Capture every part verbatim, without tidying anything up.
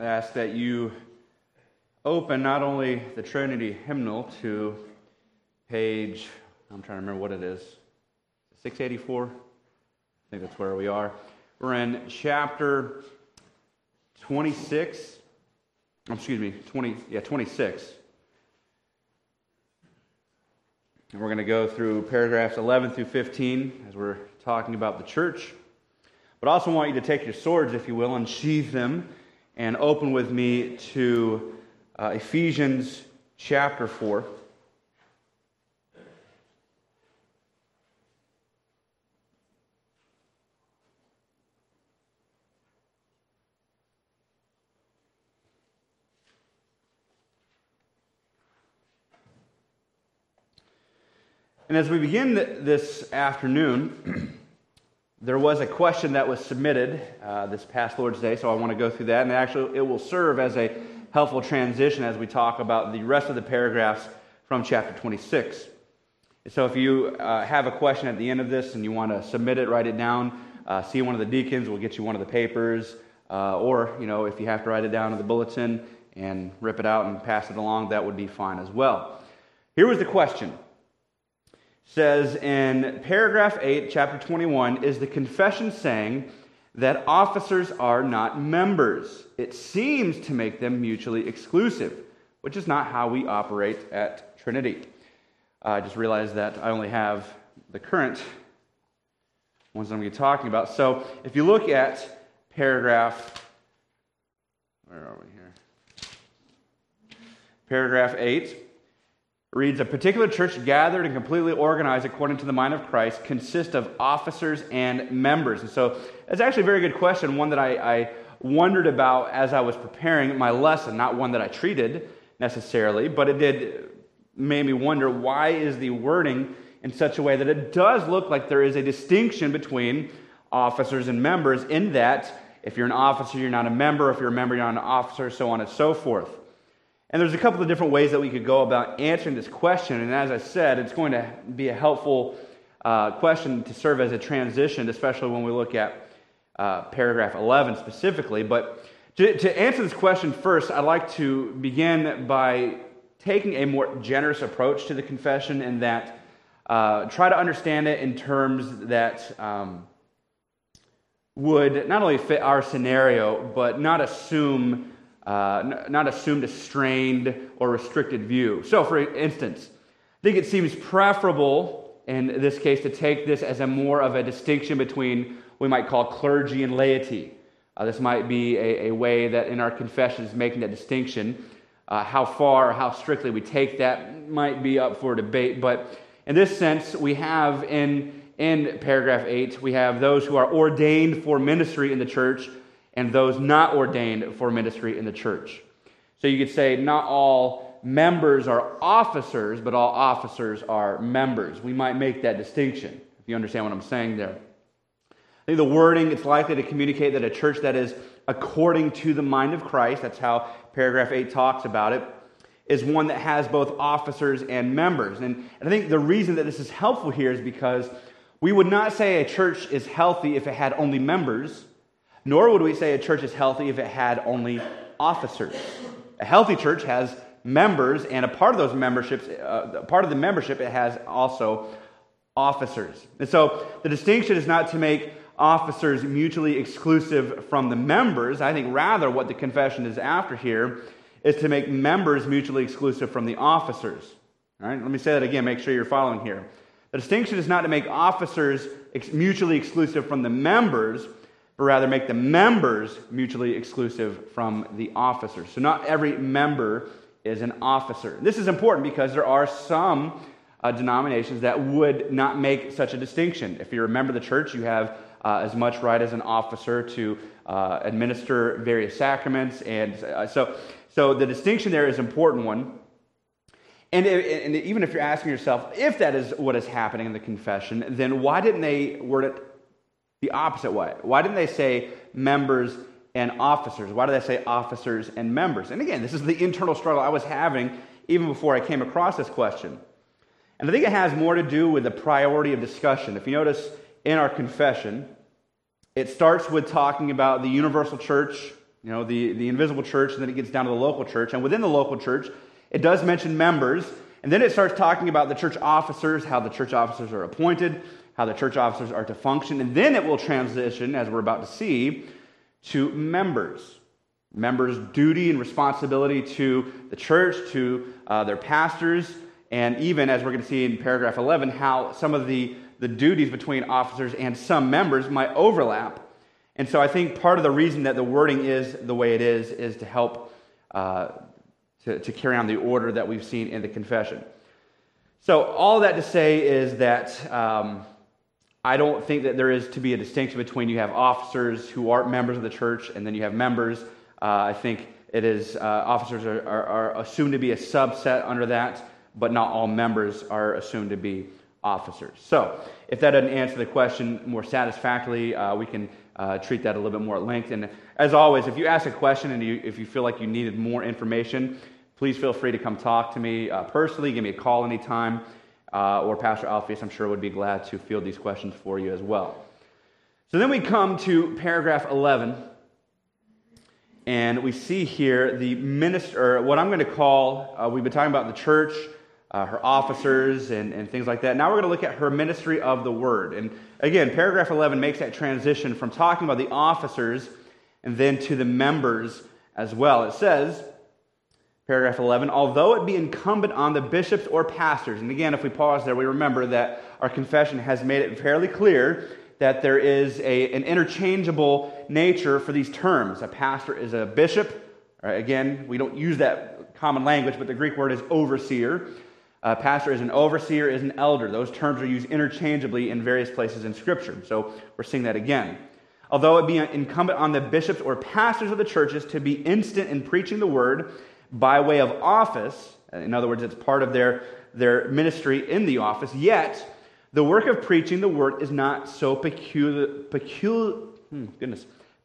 ask that you open not only the Trinity hymnal to page, I'm trying to remember what it is, six eighty-four? I think that's where we are. We're in chapter twenty-six. Oh, excuse me, twenty, yeah, twenty-six. And we're going to go through paragraphs eleven through fifteen as we're talking about the church. But I also want you to take your swords, if you will, and sheathe them and open with me to uh, Ephesians chapter four. And as we begin this afternoon, there was a question that was submitted uh, this past Lord's Day, so I want to go through that. And actually, it will serve as a helpful transition as we talk about the rest of the paragraphs from chapter twenty-six. So if you uh, have a question at the end of this and you want to submit it, write it down, uh, see one of the deacons, we'll get you one of the papers. Uh, or, you know, if you have to write it down in the bulletin and rip it out and pass it along, that would be fine as well. Here was the question. Says in paragraph eight, chapter twenty-one, is the confession saying that officers are not members? It seems to make them mutually exclusive, which is not how we operate at Trinity. Uh, I just realized that I only have the current ones that I'm going to be talking about. So if you look at paragraph, where are we here? Paragraph eight. Reads, a particular church gathered and completely organized according to the mind of Christ consists of officers and members. And so it's actually a very good question, one that I, I wondered about as I was preparing my lesson, not one that I treated necessarily, but it did make me wonder, why is the wording in such a way that it does look like there is a distinction between officers and members, in that if you're an officer, you're not a member, if you're a member, you're not an officer, so on and so forth. And there's a couple of different ways that we could go about answering this question. And as I said, it's going to be a helpful uh, question to serve as a transition, especially when we look at uh, paragraph eleven specifically. But to, to answer this question first, I'd like to begin by taking a more generous approach to the confession, in that uh, try to understand it in terms that um, would not only fit our scenario, but not assume Uh, not assumed a strained or restricted view. So, for instance, I think it seems preferable in this case to take this as a more of a distinction between what we might call clergy and laity. Uh, this might be a, a way that in our confession is making that distinction. Uh, how far or how strictly we take that might be up for debate, but in this sense, we have in, in paragraph eight, we have those who are ordained for ministry in the church and those not ordained for ministry in the church. So you could say not all members are officers, but all officers are members. We might make that distinction, if you understand what I'm saying there. I think the wording, it's likely to communicate that a church that is according to the mind of Christ, that's how paragraph eight talks about it, is one that has both officers and members. And I think the reason that this is helpful here is because we would not say a church is healthy if it had only members, nor would we say a church is healthy if it had only officers. A healthy church has members, and a part of those memberships, uh, part of the membership, it has also officers. And so the distinction is not to make officers mutually exclusive from the members. I think rather what the confession is after here is to make members mutually exclusive from the officers. All right, let me say that again, make sure you're following here. The distinction is not to make officers ex- mutually exclusive from the members, but rather make the members mutually exclusive from the officers. So not every member is an officer. This is important because there are some uh, denominations that would not make such a distinction. If you're a member of the church, you have uh, as much right as an officer to uh, administer various sacraments. And uh, so, so the distinction there is an important one. And, it, and even if you're asking yourself, if that is what is happening in the confession, then why didn't they word it the opposite way? Why didn't they say members and officers? Why did they say officers and members? And again, this is the internal struggle I was having even before I came across this question. And I think it has more to do with the priority of discussion. If you notice in our confession, it starts with talking about the universal church, you know, the, the invisible church, and then it gets down to the local church. And within the local church, it does mention members, and then it starts talking about the church officers, how the church officers are appointed, how the church officers are to function, and then it will transition, as we're about to see, to members. Members' duty and responsibility to the church, to uh, their pastors, and even, as we're going to see in paragraph eleven, how some of the, the duties between officers and some members might overlap. And so I think part of the reason that the wording is the way it is is to help uh, to, to carry on the order that we've seen in the confession. So all that to say is that um, I don't think that there is to be a distinction between you have officers who aren't members of the church and then you have members. Uh, I think it is uh, officers are, are, are assumed to be a subset under that, but not all members are assumed to be officers. So if that doesn't answer the question more satisfactorily, uh, we can uh, treat that a little bit more at length. And as always, if you ask a question and you, if you feel like you needed more information, please feel free to come talk to me uh, personally. Give me a call anytime. Uh, or Pastor Alpheus, I'm sure, would be glad to field these questions for you as well. So then we come to paragraph eleven, and we see here the minister, or what I'm going to call, uh, we've been talking about the church, uh, her officers, and, and things like that. Now we're going to look at her ministry of the word. And again, paragraph eleven makes that transition from talking about the officers and then to the members as well. It says, paragraph eleven, although it be incumbent on the bishops or pastors, and again, if we pause there, we remember that our confession has made it fairly clear that there is a, an interchangeable nature for these terms. A pastor is a bishop. Right, again, we don't use that common language, but the Greek word is overseer. A pastor is an overseer, is an elder. Those terms are used interchangeably in various places in Scripture. So we're seeing that again. Although it be incumbent on the bishops or pastors of the churches to be instant in preaching the word, by way of office, in other words, it's part of their, their ministry in the office, yet the work of preaching the word is not so peculiar, peculiar, hmm, goodness,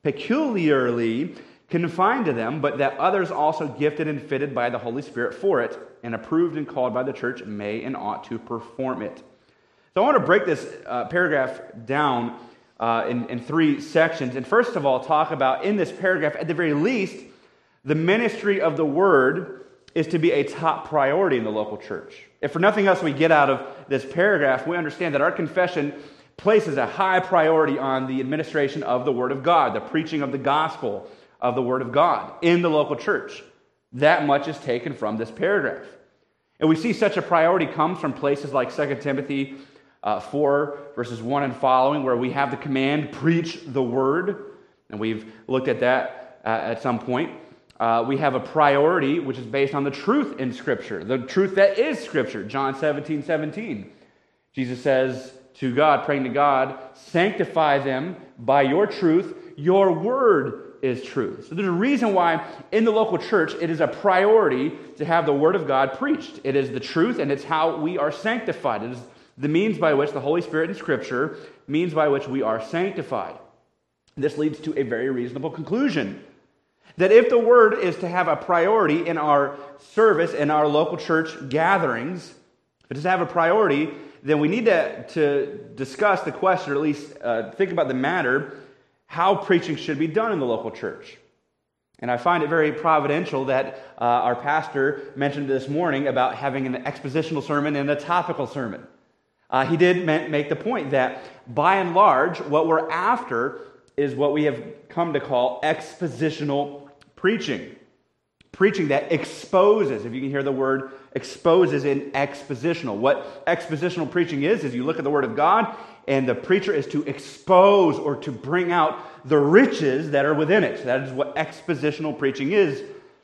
peculiarly confined to them, but that others also gifted and fitted by the Holy Spirit for it, and approved and called by the church may and ought to perform it. So I want to break this uh, paragraph down uh, in, in three sections, and first of all, talk about, in this paragraph, at the very least, the ministry of the word is to be a top priority in the local church. If for nothing else we get out of this paragraph, we understand that our confession places a high priority on the administration of the word of God, the preaching of the gospel of the word of God in the local church. That much is taken from this paragraph. And we see such a priority comes from places like Second Timothy uh, four, verses one and following, where we have the command, preach the word. And we've looked at that uh, at some point. Uh, we have a priority which is based on the truth in Scripture, the truth that is Scripture. John seventeen seventeen. Jesus says to God, praying to God, sanctify them by your truth. Your word is truth. So there's a reason why in the local church it is a priority to have the word of God preached. It is the truth, and it's how we are sanctified. It is the means by which the Holy Spirit in Scripture, means by which we are sanctified. This leads to a very reasonable conclusion. That if the word is to have a priority in our service, in our local church gatherings, if it is to have a priority, then we need to, to discuss the question, or at least uh, think about the matter, how preaching should be done in the local church. And I find it very providential that uh, our pastor mentioned this morning about having an expositional sermon and a topical sermon. Uh, he did make the point that, by and large, what we're after is what we have come to call expositional preaching. Preaching that exposes, if you can hear the word exposes in expositional. What expositional preaching is, is you look at the Word of God, and the preacher is to expose or to bring out the riches that are within it. That is what expositional preaching is.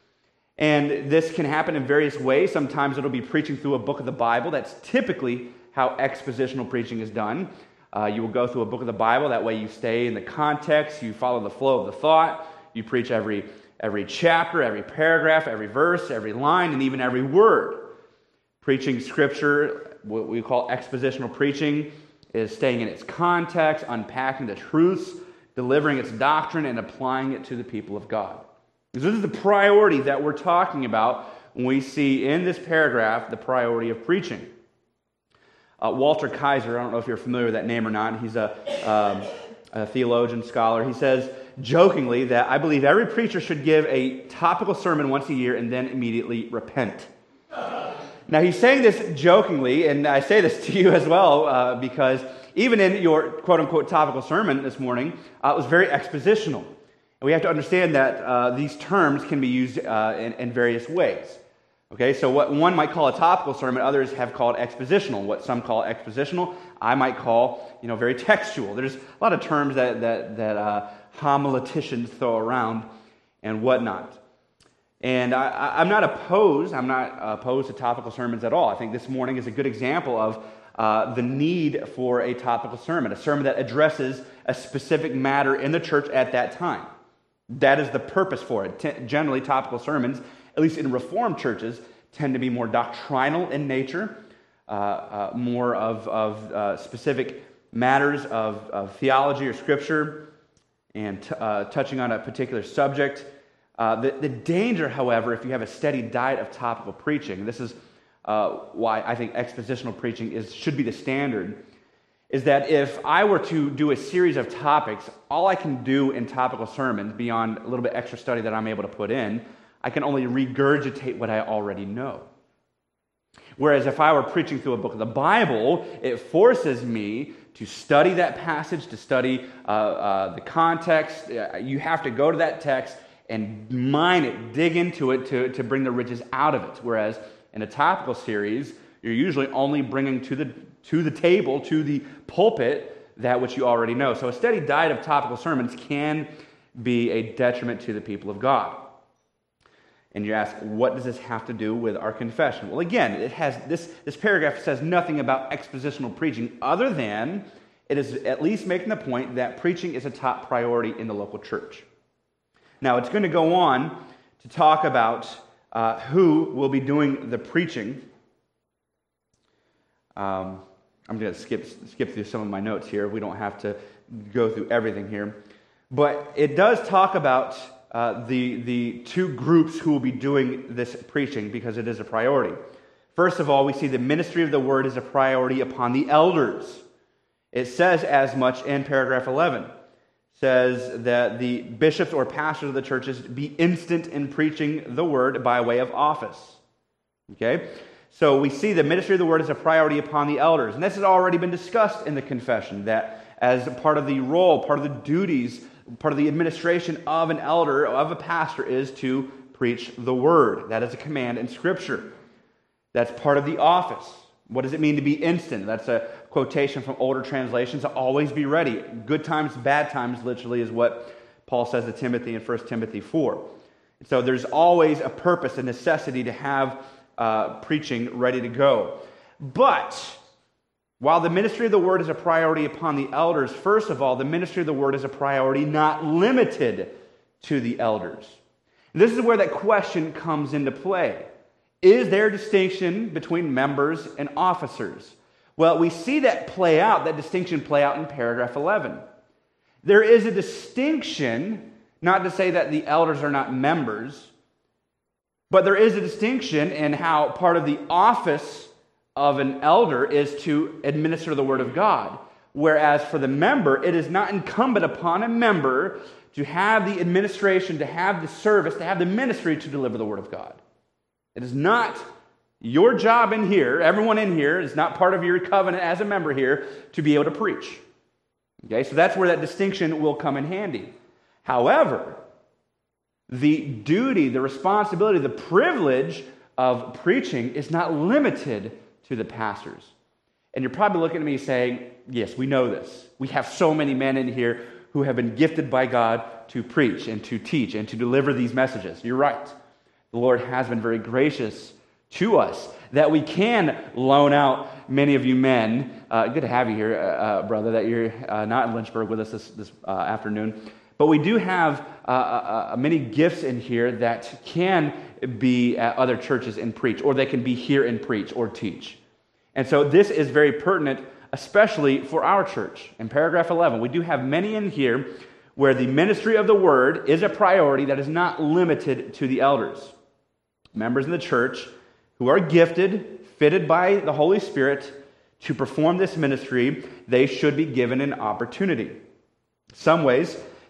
And this can happen in various ways. Sometimes it'll be preaching through a book of the Bible. That's typically how expositional preaching is done. Uh, you will go through a book of the Bible. That way you stay in the context. You follow the flow of the thought. You preach every every chapter, every paragraph, every verse, every line, and even every word. Preaching Scripture, what we call expositional preaching, is staying in its context, unpacking the truths, delivering its doctrine, and applying it to the people of God. This is the priority that we're talking about when we see in this paragraph the priority of preaching. Uh, Walter Kaiser, I don't know if you're familiar with that name or not, he's a, um, a theologian, scholar. He says, jokingly that I believe every preacher should give a topical sermon once a year and then immediately repent. Now, he's saying this jokingly, and I say this to you as well, uh, because even in your quote-unquote topical sermon this morning, uh, it was very expositional. And we have to understand that uh, these terms can be used uh, in, in various ways. Okay, so what one might call a topical sermon, others have called expositional. What some call expositional, I might call, you know, very textual. There's a lot of terms that that, that uh, homileticians throw around and whatnot. And I, I'm not opposed. I'm not opposed to topical sermons at all. I think this morning is a good example of uh, the need for a topical sermon, a sermon that addresses a specific matter in the church at that time. That is the purpose for it. T- generally, topical sermons, at least in Reformed churches, tend to be more doctrinal in nature, uh, uh, more of, of uh, specific matters of, of theology or scripture, and t- uh, touching on a particular subject. Uh, the, the danger, however, if you have a steady diet of topical preaching, and this is uh, why I think expositional preaching is should be the standard, is that if I were to do a series of topics, all I can do in topical sermons, beyond a little bit extra study that I'm able to put in, I can only regurgitate what I already know. Whereas if I were preaching through a book of the Bible, it forces me to study that passage, to study uh, uh, the context. You have to go to that text and mine it, dig into it to, to bring the riches out of it. Whereas in a topical series, you're usually only bringing to the to the table, to the pulpit, that which you already know. So a steady diet of topical sermons can be a detriment to the people of God. And you ask, what does this have to do with our confession? Well, again, it has this, this paragraph says nothing about expositional preaching other than it is at least making the point that preaching is a top priority in the local church. Now, it's going to go on to talk about uh, who will be doing the preaching. Um, I'm going to skip skip through some of my notes here. We don't have to go through everything here. But it does talk about uh, the, the two groups who will be doing this preaching because it is a priority. First of all, we see the ministry of the word is a priority upon the elders. It says as much in paragraph eleven. Says that the bishops or pastors of the churches be instant in preaching the word by way of office. Okay? So we see the ministry of the word is a priority upon the elders. And this has already been discussed in the confession, that as part of the role, part of the duties, part of the administration of an elder, of a pastor, is to preach the word. That is a command in Scripture. That's part of the office. What does it mean to be instant? That's a quotation from older translations. Always be ready. Good times, bad times, literally, is what Paul says to Timothy in First Timothy four. So there's always a purpose, a necessity to have uh, preaching ready to go. But while the ministry of the word is a priority upon the elders, first of all, the ministry of the word is a priority not limited to the elders. This is where that question comes into play. Is there a distinction between members and officers? Well, we see that play out, that distinction play out in paragraph eleven. There is a distinction, not to say that the elders are not members, but there is a distinction in how part of the office of an elder is to administer the word of God. Whereas for the member, it is not incumbent upon a member to have the administration, to have the service, to have the ministry to deliver the word of God. It is not your job in here, everyone in here is not part of your covenant as a member here to be able to preach. Okay, so that's where that distinction will come in handy. However, the duty, the responsibility, the privilege of preaching is not limited to the pastors. And you're probably looking at me saying, yes, we know this. We have so many men in here who have been gifted by God to preach and to teach and to deliver these messages. You're right. The Lord has been very gracious to us that we can loan out many of you men. Uh, good to have you here, uh, brother, that you're uh, not in Lynchburg with us this, this uh, afternoon. But we do have uh, uh, many gifts in here that can be at other churches and preach, or they can be here and preach or teach. And so this is very pertinent, especially for our church. In paragraph eleven, we do have many in here where the ministry of the word is a priority that is not limited to the elders. Members in the church who are gifted, fitted by the Holy Spirit to perform this ministry, they should be given an opportunity. Some ways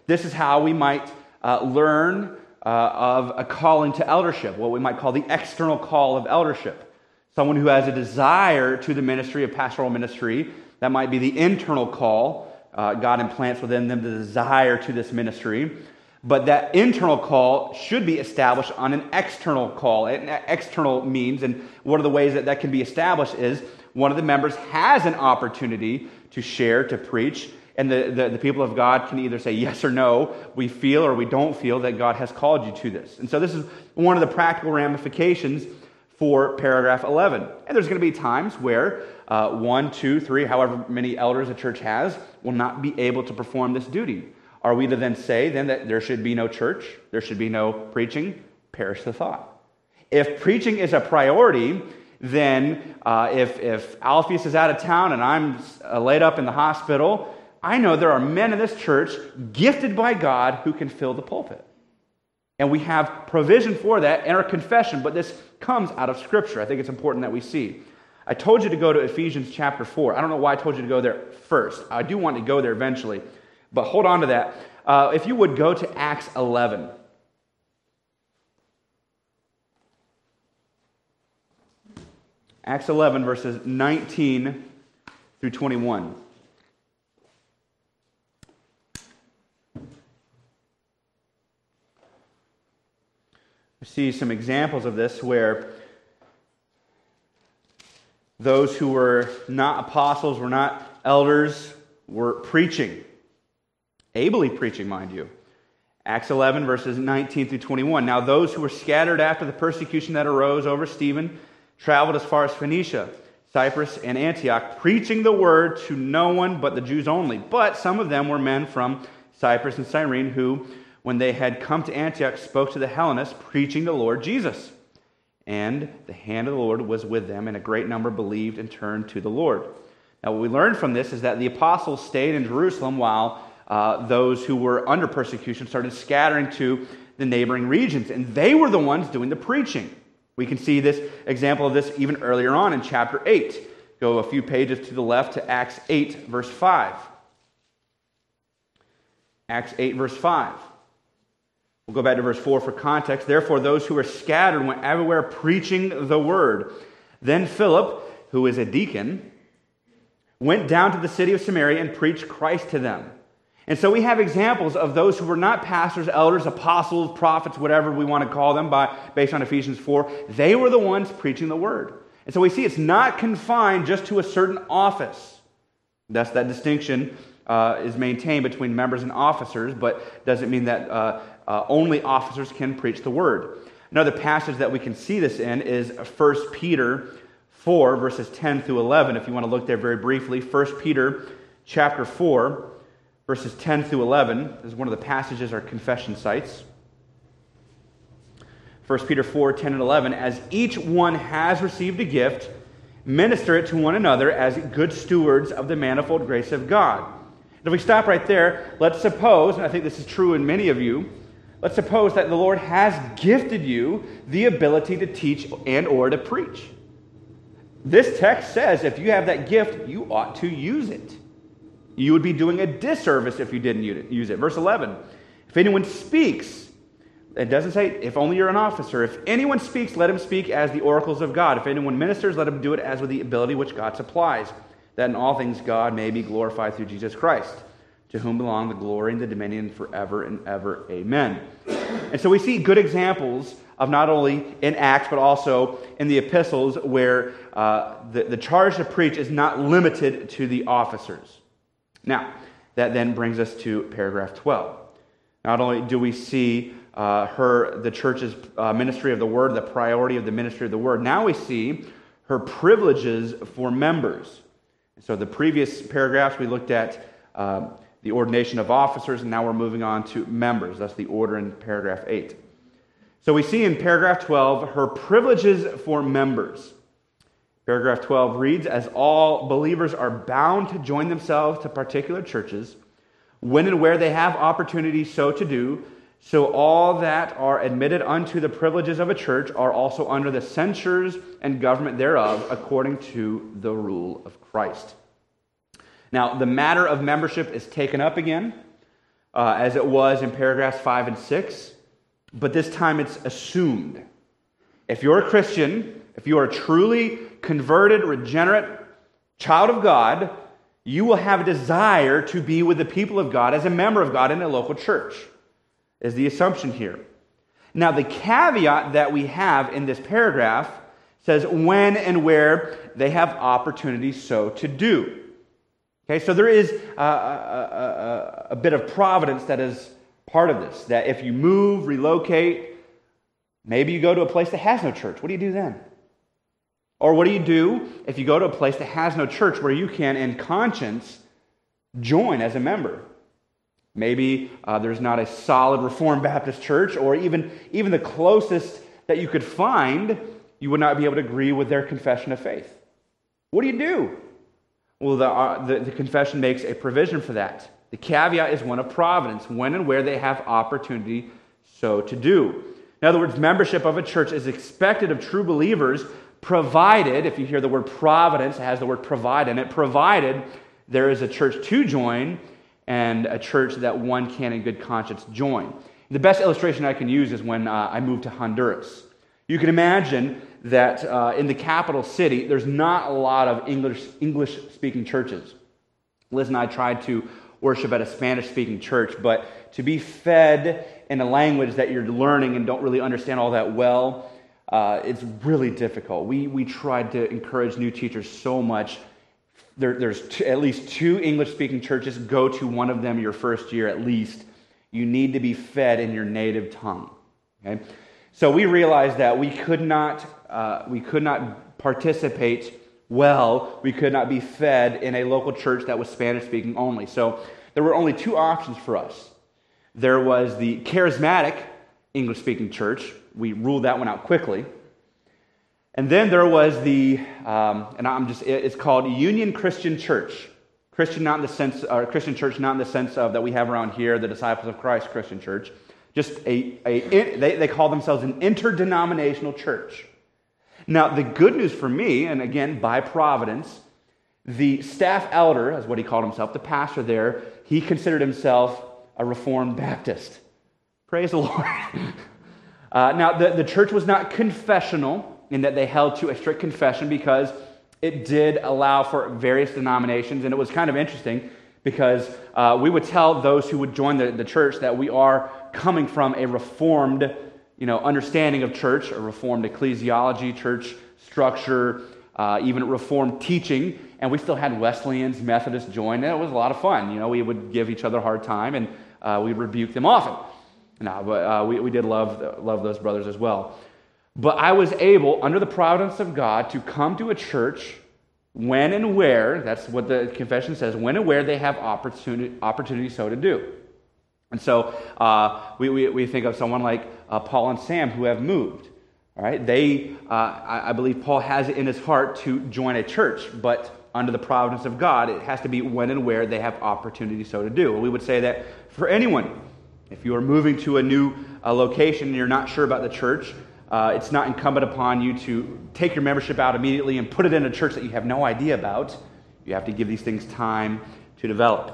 This is how we might uh, learn uh, of a calling to eldership, what we might call the external call of eldership. Someone who has a desire to the ministry of pastoral ministry, that might be the internal call. Uh, God implants within them the desire to this ministry. But that internal call should be established on an external call, an external means. And one of the ways that that can be established is one of the members has an opportunity to share, to preach, and the, the, the people of God can either say yes or no, we feel or we don't feel that God has called you to this. And so this is one of the practical ramifications for paragraph eleven. And there's going to be times where uh, one, two, three, however many elders a church has, will not be able to perform this duty. Are we to then say then that there should be no church, there should be no preaching? Perish the thought. If preaching is a priority, then uh, if, if Alpheus is out of town and I'm uh, laid up in the hospital, I know there are men in this church gifted by God who can fill the pulpit. And we have provision for that in our confession, but this comes out of Scripture. I think it's important that we see. I told you to go to Ephesians chapter four. I don't know why I told you to go there first. I do want to go there eventually. But hold on to that. Uh, if you would go to Acts eleven. Acts eleven, verses nineteen through twenty-one. We see some examples of this where those who were not apostles, were not elders, were preaching. Ably preaching, mind you. Acts eleven, verses nineteen through twenty-one. Now those who were scattered after the persecution that arose over Stephen traveled as far as Phoenicia, Cyprus, and Antioch, preaching the word to no one but the Jews only. But some of them were men from Cyprus and Cyrene who, when they had come to Antioch, spoke to the Hellenists, preaching the Lord Jesus. And the hand of the Lord was with them, and a great number believed and turned to the Lord. Now what we learn from this is that the apostles stayed in Jerusalem while Uh, those who were under persecution started scattering to the neighboring regions, and they were the ones doing the preaching. We can see this example of this even earlier on in chapter eight. Go a few pages to the left to Acts eight, verse five. Acts eight, verse five. We'll go back to verse four for context. Therefore, those who were scattered went everywhere preaching the word. Then Philip, who is a deacon, went down to the city of Samaria and preached Christ to them. And so we have examples of those who were not pastors, elders, apostles, prophets, whatever we want to call them, by based on Ephesians four. They were the ones preaching the word. And so we see it's not confined just to a certain office. Thus, that distinction uh, is maintained between members and officers, but doesn't mean that uh, uh, only officers can preach the word. Another passage that we can see this in is First Peter four, verses ten through eleven. If you want to look there very briefly, First Peter chapter four, verses ten through eleven. This is one of the passages our confession cites. First Peter four, ten and eleven. As each one has received a gift, minister it to one another as good stewards of the manifold grace of God. And if we stop right there, let's suppose, and I think this is true in many of you, let's suppose that the Lord has gifted you the ability to teach and or to preach. This text says if you have that gift, you ought to use it. You would be doing a disservice if you didn't use it. Verse eleven, if anyone speaks, it doesn't say if only you're an officer. If anyone speaks, let him speak as the oracles of God. If anyone ministers, let him do it as with the ability which God supplies, that in all things God may be glorified through Jesus Christ, to whom belong the glory and the dominion forever and ever. Amen. And so we see good examples of not only in Acts, but also in the epistles where uh, the, the charge to preach is not limited to the officers. Now, that then brings us to paragraph twelve. Not only do we see uh, her, the church's uh, ministry of the word, the priority of the ministry of the word, now we see her privileges for members. So the previous paragraphs we looked at uh, the ordination of officers, and now we're moving on to members. That's the order in paragraph eight. So we see in paragraph twelve her privileges for members. Paragraph twelve reads, as all believers are bound to join themselves to particular churches, when and where they have opportunity so to do, so all that are admitted unto the privileges of a church are also under the censures and government thereof, according to the rule of Christ. Now, the matter of membership is taken up again uh, as it was in paragraphs five and six, but this time it's assumed. If you're a Christian, if you are a truly converted, regenerate child of God, you will have a desire to be with the people of God as a member of God in a local church, is the assumption here. Now, the caveat that we have in this paragraph says when and where they have opportunities so to do. Okay, so there is a, a, a, a bit of providence that is part of this, that if you move, relocate, maybe you go to a place that has no church. What do you do then? Or what do you do if you go to a place that has no church where you can, in conscience, join as a member? Maybe uh, there's not a solid Reformed Baptist church, or even, even the closest that you could find, you would not be able to agree with their confession of faith. What do you do? Well, the, uh, the, the confession makes a provision for that. The caveat is one of providence, when and where they have opportunity so to do. In other words, membership of a church is expected of true believers, provided, if you hear the word providence, it has the word provide in it, provided there is a church to join and a church that one can in good conscience join. The best illustration I can use is when uh, I moved to Honduras. You can imagine that uh, in the capital city, there's not a lot of English, English-speaking churches. Liz and I tried to worship at a Spanish-speaking church, but to be fed in a language that you're learning and don't really understand all that well, uh, it's really difficult. We we tried to encourage new teachers so much. There, there's two, at least two English-speaking churches. Go to one of them your first year at least. You need to be fed in your native tongue. Okay, so we realized that we could not uh, we could not participate well. We could not be fed in a local church that was Spanish-speaking only. So there were only two options for us. There was the charismatic English-speaking church. We ruled that one out quickly. And then there was the, um, and I'm just, it's called Union Christian Church. Christian not in the sense, or Christian church not in the sense of that we have around here, the Disciples of Christ Christian Church. Just a, a they, they call themselves an interdenominational church. Now, the good news for me, and again, by providence, the staff elder, as what he called himself, the pastor there, he considered himself a Reformed Baptist. Praise the Lord. uh, now, the, the church was not confessional in that they held to a strict confession because it did allow for various denominations, and it was kind of interesting because uh, we would tell those who would join the, the church that we are coming from a Reformed, you know, understanding of church, a Reformed ecclesiology, church structure, uh, even Reformed teaching, and we still had Wesleyans, Methodists join, and it was a lot of fun. You know, we would give each other a hard time, and uh, we'd rebuke them often. No, but uh, we, we did love, love those brothers as well. But I was able, under the providence of God, to come to a church when and where, that's what the confession says, when and where they have opportunity, opportunity so to do. And so uh, we, we, we think of someone like uh, Paul and Sam who have moved. All right, they, uh, I, I believe Paul has it in his heart to join a church, but under the providence of God, it has to be when and where they have opportunity so to do. And we would say that for anyone, if you are moving to a new uh, location and you're not sure about the church, Uh, it's not incumbent upon you to take your membership out immediately and put it in a church that you have no idea about. You have to give these things time to develop.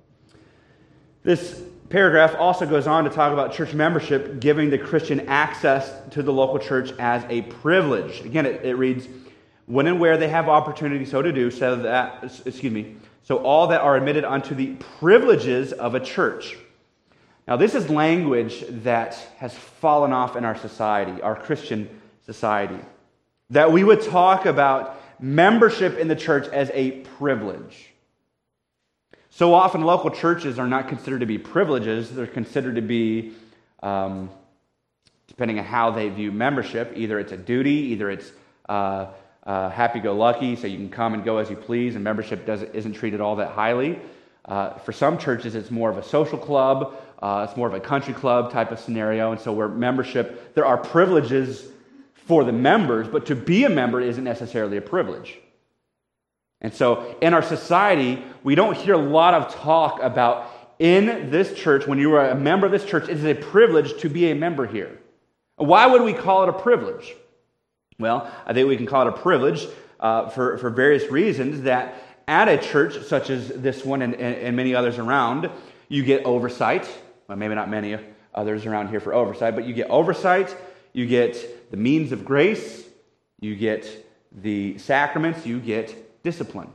This paragraph also goes on to talk about church membership giving the Christian access to the local church as a privilege. Again, it, it reads, when and where they have opportunity so to do, so that, excuse me, so all that are admitted unto the privileges of a church. Now, this is language that has fallen off in our society, our Christian society. That we would talk about membership in the church as a privilege. So often, local churches are not considered to be privileges. They're considered to be, um, depending on how they view membership, either it's a duty, either it's uh, uh, happy-go-lucky, so you can come and go as you please, and membership doesn't, isn't treated all that highly. Uh, for some churches, it's more of a social club. Uh, it's more of a country club type of scenario, and so where membership, there are privileges for the members, but to be a member isn't necessarily a privilege. And so in our society, we don't hear a lot of talk about in this church, when you are a member of this church, it is a privilege to be a member here. Why would we call it a privilege? Well, I think we can call it a privilege uh, for, for various reasons, that at a church such as this one and, and, and many others around, You get oversight. Well, maybe not many others around here for oversight, but you get oversight. You get the means of grace. You get the sacraments. You get discipline.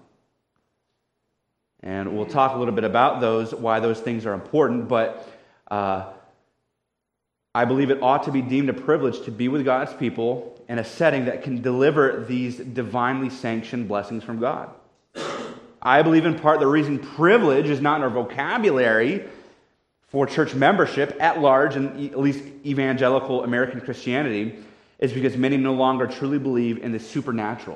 And we'll talk a little bit about those, why those things are important, but uh, I believe it ought to be deemed a privilege to be with God's people in a setting that can deliver these divinely sanctioned blessings from God. I believe in part the reason privilege is not in our vocabulary for church membership at large, in at least evangelical American Christianity, is because many no longer truly believe in the supernatural.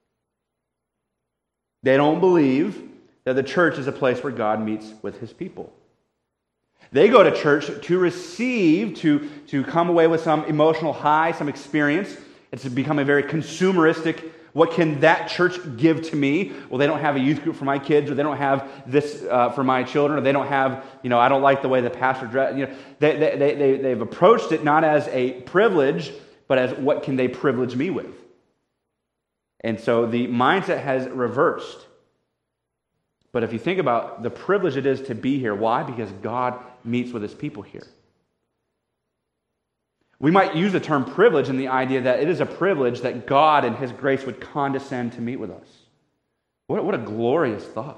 They don't believe that the church is a place where God meets with his people. They go to church to receive, to, to come away with some emotional high, some experience. It's become a very consumeristic, what can that church give to me? Well, they don't have a youth group for my kids, or they don't have this uh, for my children, or they don't have, you know, I don't like the way the pastor dressed. You know, they, they, they, they, they've approached it not as a privilege, but as what can they privilege me with? And so the mindset has reversed. But if you think about the privilege it is to be here, why? Because God meets with his people here. We might use the term privilege in the idea that it is a privilege that God in his grace would condescend to meet with us. What, what a glorious thought.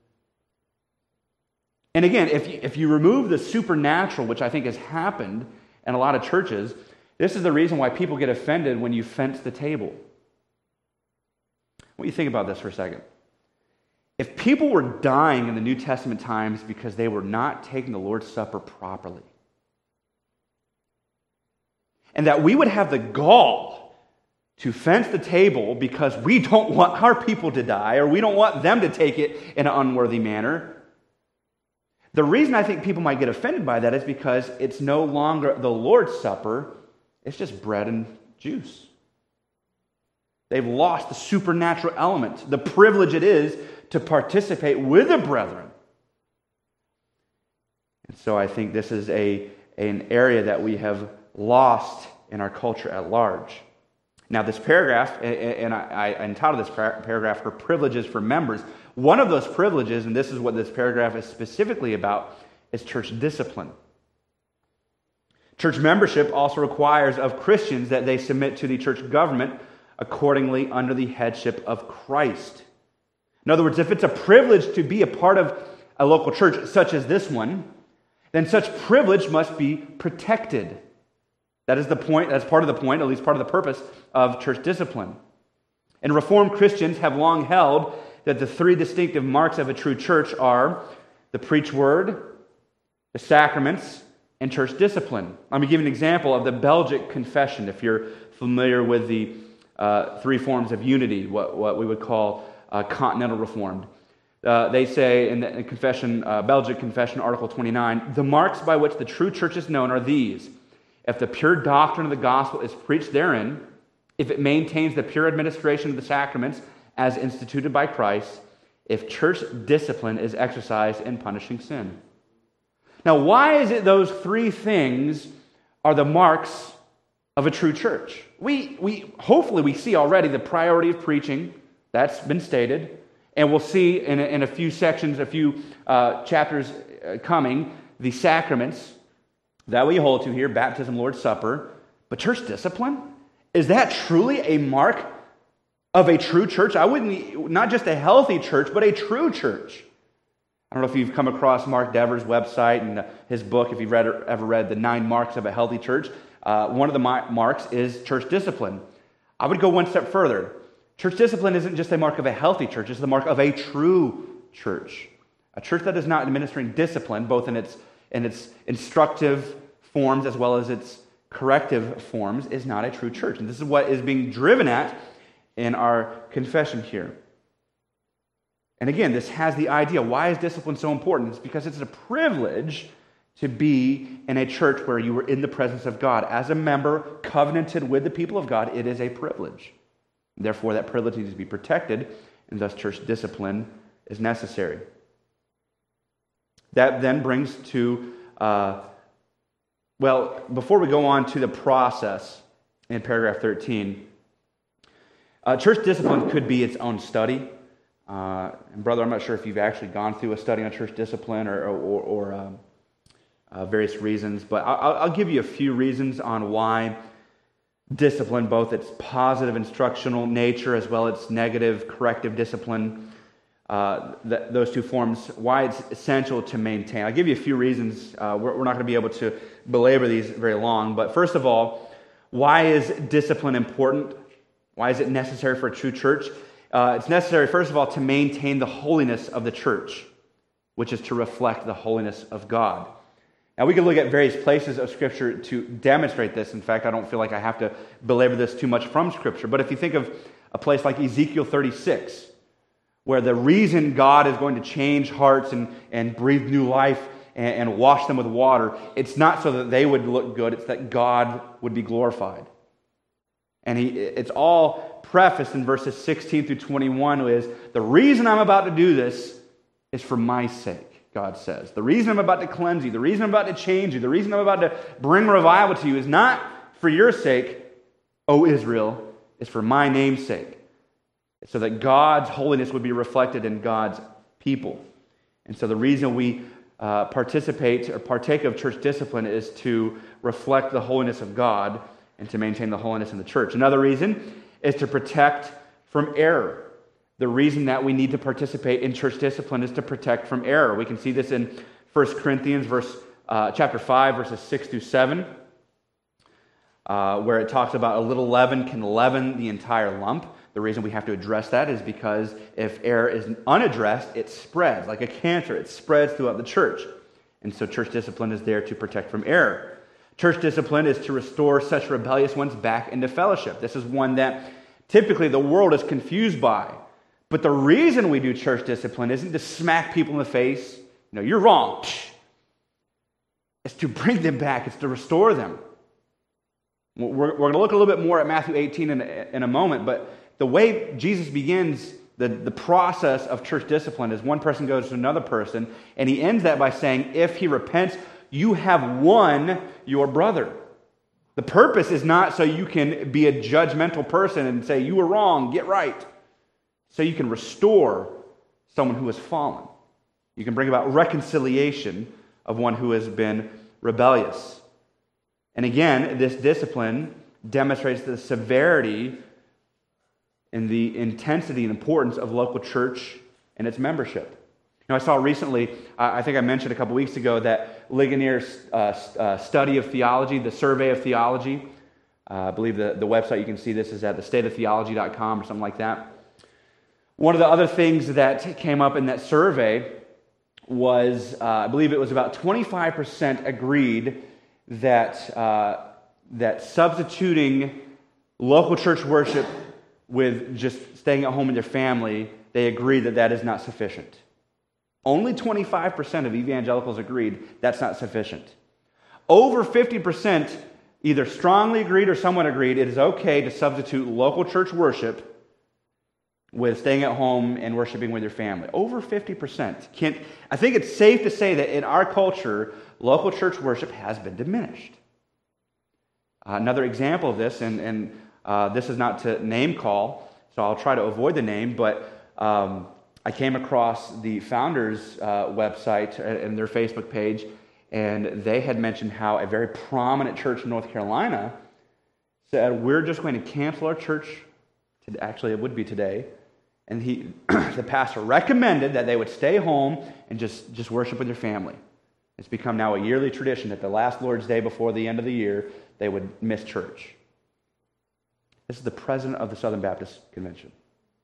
And again, if you, if you remove the supernatural, which I think has happened in a lot of churches, this is the reason why people get offended when you fence the table. What do you think about this for a second? If people were dying in the New Testament times because they were not taking the Lord's Supper properly, and that we would have the gall to fence the table because we don't want our people to die, or we don't want them to take it in an unworthy manner, the reason I think people might get offended by that is because it's no longer the Lord's Supper, it's just bread and juice. They've lost the supernatural element, the privilege it is to participate with the brethren. And so I think this is a, an area that we have lost in our culture at large. Now this paragraph, and I, I entitled this paragraph for privileges for members. One of those privileges, and this is what this paragraph is specifically about, is church discipline. Church membership also requires of Christians that they submit to the church government accordingly under the headship of Christ. In other words, if it's a privilege to be a part of a local church such as this one, then such privilege must be protected. That is the point, that's part of the point, at least part of the purpose of church discipline. And Reformed Christians have long held that the three distinctive marks of a true church are the preached word, the sacraments, and church discipline. Let me give you an example of the Belgic Confession, if you're familiar with the uh, three forms of unity, what, what we would call Uh, continental Reformed. Uh, they say in the in confession, uh, Belgic Confession, Article twenty-nine, the marks by which the true church is known are these: if the pure doctrine of the gospel is preached therein, if it maintains the pure administration of the sacraments as instituted by Christ, if church discipline is exercised in punishing sin. Now, why is it those three things are the marks of a true church? We, we hopefully we see already the priority of preaching. That's been stated, and we'll see in a, in a few sections, a few uh, chapters uh, coming, the sacraments that we hold to here, baptism, Lord's Supper. But church discipline? Is that truly a mark of a true church? I wouldn't, not just a healthy church, but a true church. I don't know if you've come across Mark Dever's website and his book, if you've read, ever read The Nine Marks of a Healthy Church. Uh, one of the marks is church discipline. I would go one step further. Church discipline isn't just a mark of a healthy church, it's the mark of a true church. A church that is not administering discipline, both in its, in its instructive forms as well as its corrective forms, is not a true church. And this is what is being driven at in our confession here. And again, this has the idea, why is discipline so important? It's because it's a privilege to be in a church where you were in the presence of God. As a member, covenanted with the people of God, it is a privilege. Therefore, that privilege needs to be protected, and thus church discipline is necessary. That then brings to, uh, well, before we go on to the process in paragraph thirteen, uh, church discipline could be its own study. Uh, and brother, I'm not sure if you've actually gone through a study on church discipline or, or, or um, uh, various reasons, but I'll, I'll give you a few reasons on why discipline, both its positive instructional nature as well as its negative corrective discipline, uh, th- those two forms, why it's essential to maintain. I'll give you a few reasons. Uh, we're, we're not going to be able to belabor these very long, but first of all, why is discipline important? Why is it necessary for a true church? Uh, it's necessary, first of all, to maintain the holiness of the church, which is to reflect the holiness of God. Now, we can look at various places of Scripture to demonstrate this. In fact, I don't feel like I have to belabor this too much from Scripture. But if you think of a place like Ezekiel thirty-six, where the reason God is going to change hearts and, and breathe new life and, and wash them with water, it's not so that they would look good, it's that God would be glorified. And he, it's all prefaced in verses sixteen through twenty-one is, the reason I'm about to do this is for my sake. God says. The reason I'm about to cleanse you, the reason I'm about to change you, the reason I'm about to bring revival to you is not for your sake, O Israel, it's for my name's sake. So that God's holiness would be reflected in God's people. And so the reason we uh, participate or partake of church discipline is to reflect the holiness of God and to maintain the holiness in the church. Another reason is to protect from error. The reason that we need to participate in church discipline is to protect from error. We can see this in First Corinthians verse, uh, chapter five, verses six through seven, uh, where it talks about a little leaven can leaven the entire lump. The reason we have to address that is because if error is unaddressed, it spreads like a cancer. It spreads throughout the church. And so church discipline is there to protect from error. Church discipline is to restore such rebellious ones back into fellowship. This is one that typically the world is confused by. But the reason we do church discipline isn't to smack people in the face. No, you're wrong. It's to bring them back. It's to restore them. We're, we're going to look a little bit more at Matthew eighteen in a, in a moment, but the way Jesus begins the, the process of church discipline is one person goes to another person, and he ends that by saying, if he repents, you have won your brother. The purpose is not so you can be a judgmental person and say, you were wrong, get right. So you can restore someone who has fallen. You can bring about reconciliation of one who has been rebellious. And again, this discipline demonstrates the severity and the intensity and importance of local church and its membership. Now, I saw recently, uh, I think I mentioned a couple weeks ago, that Ligonier's uh, uh, study of theology, the survey of theology, uh, I believe the, the website you can see this is at the state of theology dot com or something like that. One of the other things that came up in that survey was, uh, I believe it was about twenty-five percent agreed that uh, that substituting local church worship with just staying at home with their family, they agreed that that is not sufficient. Only twenty-five percent of evangelicals agreed that's not sufficient. Over fifty percent either strongly agreed or somewhat agreed it is okay to substitute local church worship with staying at home and worshiping with your family. Over fifty percent. Can't, I think it's safe to say that in our culture, local church worship has been diminished. Uh, another example of this, and, and uh, this is not to name call, so I'll try to avoid the name, but um, I came across the Founders uh, website and their Facebook page, and they had mentioned how a very prominent church in North Carolina said, we're just going to cancel our church, to, actually it would be today, and he, the pastor recommended that they would stay home and just, just worship with their family. It's become now a yearly tradition that the last Lord's Day before the end of the year, they would miss church. This is the president of the Southern Baptist Convention.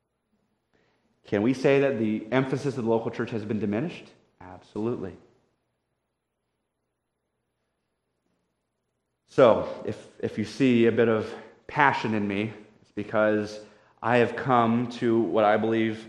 Can we say that the emphasis of the local church has been diminished? Absolutely. So, if, if you see a bit of passion in me, it's because I have come to what I believe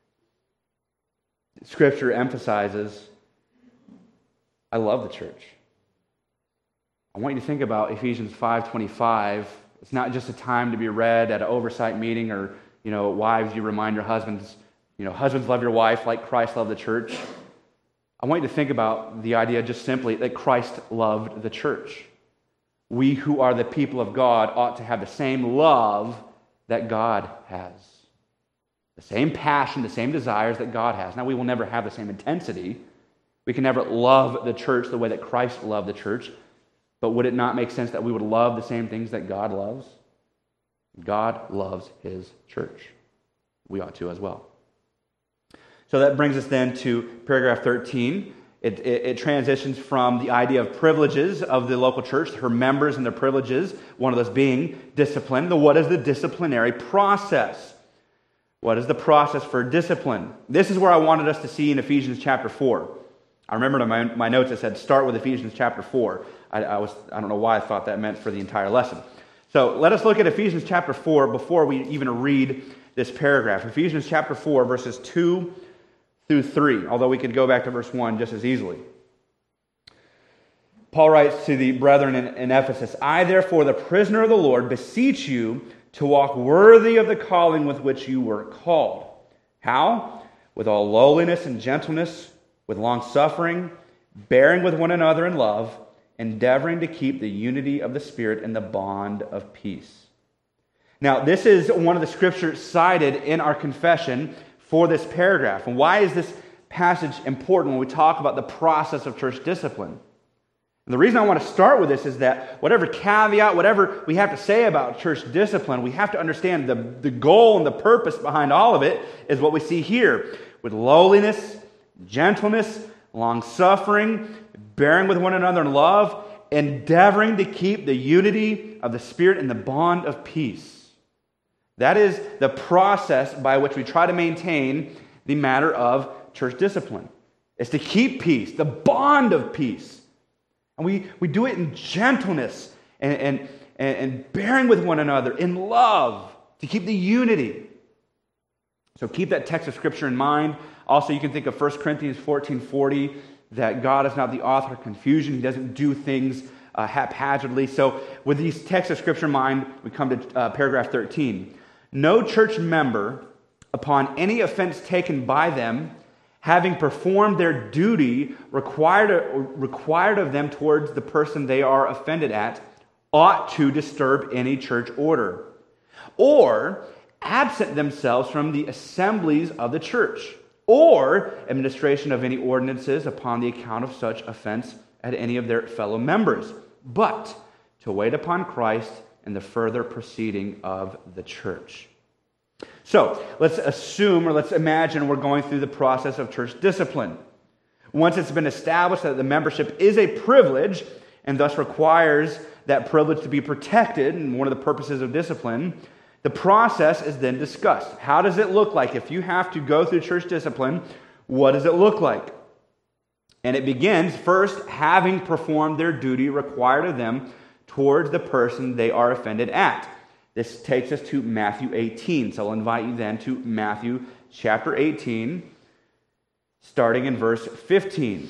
Scripture emphasizes. I love the church. I want you to think about Ephesians five twenty-five. It's not just a time to be read at an oversight meeting or, you know, wives, you remind your husbands, you know, husbands love your wife like Christ loved the church. I want you to think about the idea just simply that Christ loved the church. We who are the people of God ought to have the same love that God has. The same passion, the same desires that God has. Now, we will never have the same intensity. We can never love the church the way that Christ loved the church. But would it not make sense that we would love the same things that God loves? God loves his church. We ought to as well. So that brings us then to paragraph thirteen. It, it, it transitions from the idea of privileges of the local church, her members and their privileges, one of those being discipline. The, what is the disciplinary process? What is the process for discipline? This is where I wanted us to see in Ephesians chapter four. I remembered in my, my notes it said start with Ephesians chapter four. I, I, was, I don't know why I thought that meant for the entire lesson. So let us look at Ephesians chapter four before we even read this paragraph. Ephesians chapter four, verses two through three, although we could go back to verse one just as easily. Paul writes to the brethren in, in Ephesus, I therefore, the prisoner of the Lord, beseech you to walk worthy of the calling with which you were called. How? With all lowliness and gentleness, with long suffering, bearing with one another in love, endeavoring to keep the unity of the Spirit in the bond of peace. Now, this is one of the scriptures cited in our confession for this paragraph. And why is this passage important when we talk about the process of church discipline? And the reason I want to start with this is that whatever caveat, whatever we have to say about church discipline, we have to understand the, the goal and the purpose behind all of it is what we see here. With lowliness, gentleness, long-suffering, bearing with one another in love, endeavoring to keep the unity of the Spirit in the bond of peace. That is the process by which we try to maintain the matter of church discipline. It's to keep peace, the bond of peace. And we, we do it in gentleness and, and, and bearing with one another in love to keep the unity. So keep that text of Scripture in mind. Also, you can think of First Corinthians fourteen forty, that God is not the author of confusion. He doesn't do things uh, haphazardly. So with these texts of Scripture in mind, we come to uh, paragraph thirteen. No church member, upon any offense taken by them, having performed their duty required, required of them towards the person they are offended at, ought to disturb any church order, or absent themselves from the assemblies of the church, or administration of any ordinances upon the account of such offense at any of their fellow members, but to wait upon Christ and the further proceeding of the church. So, let's assume or let's imagine we're going through the process of church discipline. Once it's been established that the membership is a privilege and thus requires that privilege to be protected, and one of the purposes of discipline, the process is then discussed. How does it look like? If you have to go through church discipline, what does it look like? And it begins first having performed their duty required of them towards the person they are offended at. This takes us to Matthew eighteen. So I'll invite you then to Matthew chapter eighteen, starting in verse fifteen.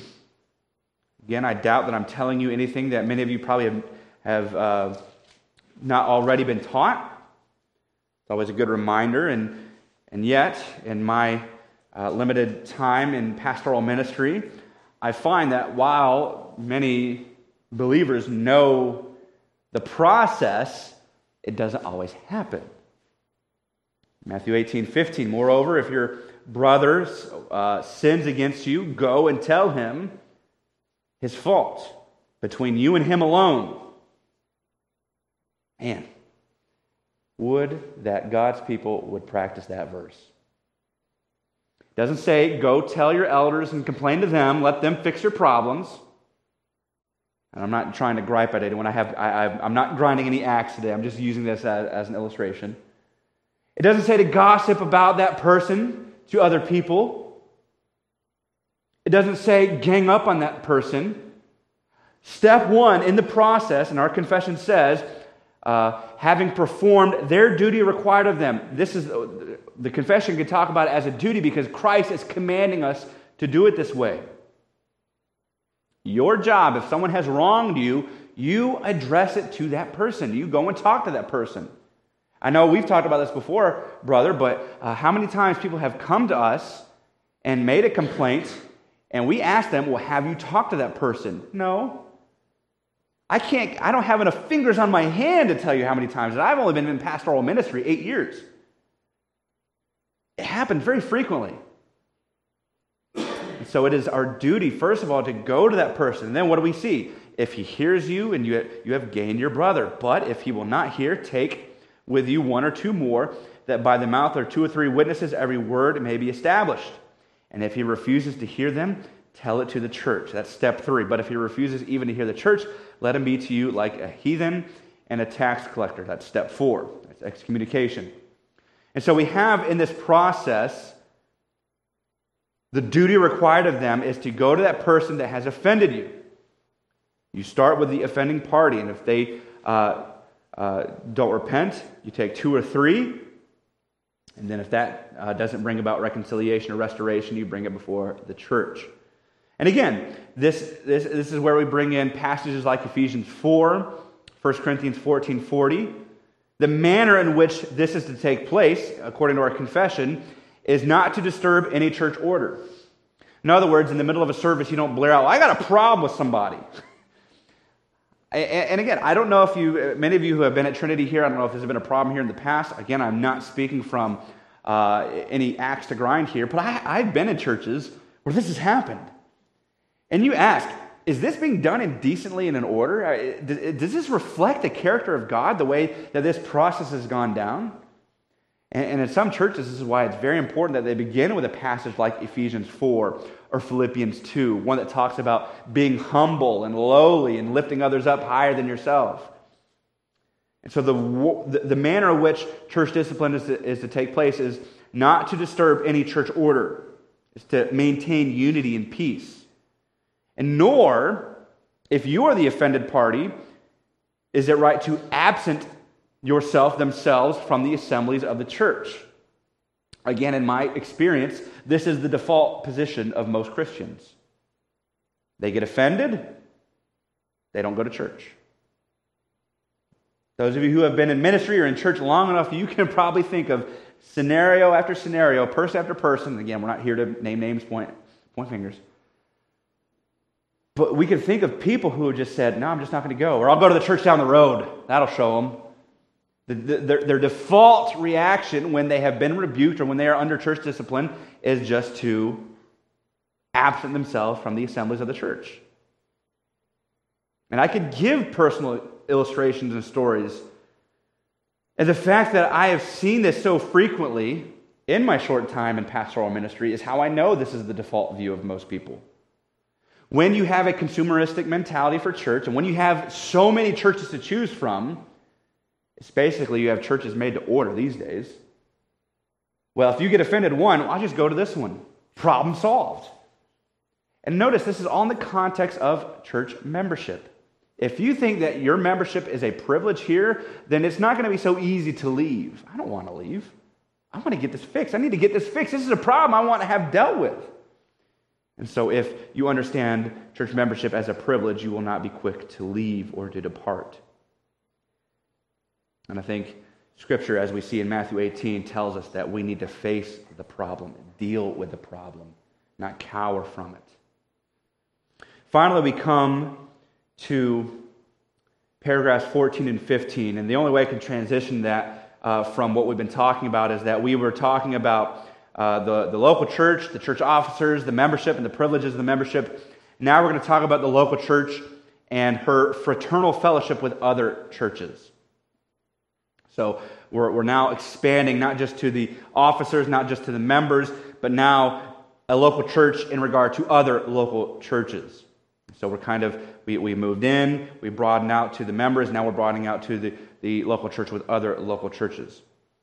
Again, I doubt that I'm telling you anything that many of you probably have, have uh, not already been taught. It's always a good reminder. And, and yet, in my uh, limited time in pastoral ministry, I find that while many believers know the process, it doesn't always happen. Matthew eighteen fifteen. Moreover, if your brother uh, sins against you, go and tell him his fault between you and him alone. Man, would that God's people would practice that verse. It doesn't say, go tell your elders and complain to them, let them fix your problems. And I'm not trying to gripe at anyone. I have, I, I'm not grinding any axe today. I'm just using this as, as an illustration. It doesn't say to gossip about that person to other people. It doesn't say gang up on that person. Step one in the process, and our confession says, uh, having performed their duty required of them. This is the confession can talk about it as a duty because Christ is commanding us to do it this way. Your job, if someone has wronged you, you address it to that person. You go and talk to that person. I know we've talked about this before, brother, but uh, how many times people have come to us and made a complaint, and we ask them, well, have you talked to that person? No. I can't, I don't have enough fingers on my hand to tell you how many times. And I've only been in pastoral ministry eight years. It happens very frequently. And so it is our duty, first of all, to go to that person. And then what do we see? If he hears you, and you have, you have gained your brother. But if he will not hear, take with you one or two more, that by the mouth of two or three witnesses every word may be established. And if he refuses to hear them, tell it to the church. That's step three. But if he refuses even to hear the church, let him be to you like a heathen and a tax collector. That's step four. That's excommunication. And so we have in this process, the duty required of them is to go to that person that has offended you. You start with the offending party, and if they uh, uh, don't repent, you take two or three. And then if that uh, doesn't bring about reconciliation or restoration, you bring it before the church. And again, this, this, this is where we bring in passages like Ephesians four, First Corinthians fourteen forty. The manner in which this is to take place, according to our confession, is not to disturb any church order. In other words, in the middle of a service, you don't blare out, I got a problem with somebody. And again, I don't know if you, many of you who have been at Trinity here, I don't know if this has been a problem here in the past. Again, I'm not speaking from uh, any axe to grind here, but I, I've been in churches where this has happened. And you ask, is this being done indecently and in order? Does this reflect the character of God, the way that this process has gone down? And in some churches, this is why it's very important that they begin with a passage like Ephesians four or Philippians two, one that talks about being humble and lowly and lifting others up higher than yourself. And so the, the manner in which church discipline is to, is to take place is not to disturb any church order. It's to maintain unity and peace. And nor, if you are the offended party, is it right to absent yourself, themselves, from the assemblies of the church. Again, in my experience, this is the default position of most Christians. They get offended, they don't go to church. Those of you who have been in ministry or in church long enough, you can probably think of scenario after scenario, person after person. Again, we're not here to name names, point, point fingers. But we can think of people who have just said, no, I'm just not going to go. Or I'll go to the church down the road. That'll show them. The, the, their, their default reaction when they have been rebuked or when they are under church discipline is just to absent themselves from the assemblies of the church. And I could give personal illustrations and stories. And the fact that I have seen this so frequently in my short time in pastoral ministry is how I know this is the default view of most people. When you have a consumeristic mentality for church, and when you have so many churches to choose from, it's basically you have churches made to order these days. Well, if you get offended one, I'll just go to this one. Problem solved. And notice this is all in the context of church membership. If you think that your membership is a privilege here, then it's not going to be so easy to leave. I don't want to leave. I want to get this fixed. I need to get this fixed. This is a problem I want to have dealt with. And so if you understand church membership as a privilege, you will not be quick to leave or to depart. And I think Scripture, as we see in Matthew eighteen, tells us that we need to face the problem, deal with the problem, not cower from it. Finally, we come to paragraphs fourteen and fifteen, and the only way I can transition that uh, from what we've been talking about is that we were talking about uh, the, the local church, the church officers, the membership, and the privileges of the membership. Now we're going to talk about the local church and her fraternal fellowship with other churches. So we're, we're now expanding not just to the officers, not just to the members, but now a local church in regard to other local churches. So we're kind of, we, we moved in, we broadened out to the members, now we're broadening out to the, the local church with other local churches.